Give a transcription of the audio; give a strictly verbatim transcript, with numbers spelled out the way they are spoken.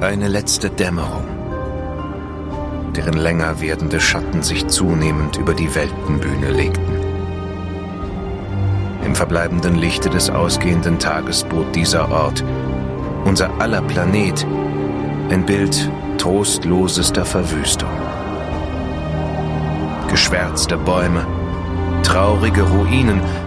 Eine letzte Dämmerung, deren länger werdende Schatten sich zunehmend über die Weltenbühne legten. Im verbleibenden Lichte des ausgehenden Tages bot dieser Ort, unser aller Planet, ein Bild trostlosester Verwüstung. Geschwärzte Bäume, traurige Ruinen